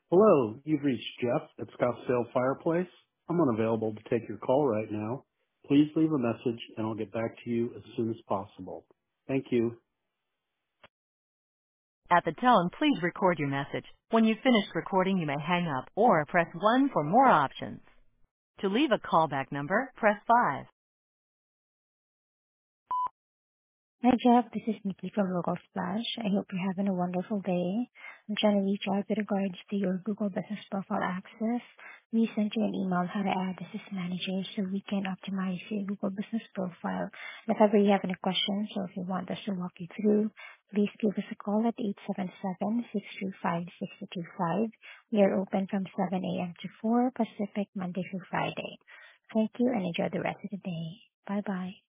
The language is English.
Hello, you've reached Jeff at Scottsdale Fireplace. I'm unavailable to take your call right now. Please leave a message and I'll get back to you as soon as possible. Thank you. At the tone, please record your message. When you've finished recording, you may hang up or press 1 for more options. To leave a callback number, press 5. Hi, Jeff. This is Nikki from Local Splash. I hope you're having a wonderful day. I'm trying to reach out with regards to your Google Business Profile access. We sent you an email how to add this as manager so we can optimize your Google Business Profile. If ever you have any questions or if you want us to walk you through, please give us a call at 877-625-6225. We are open from 7 a.m. to 4 Pacific, Monday through Friday. Thank you and enjoy the rest of the day. Bye-bye.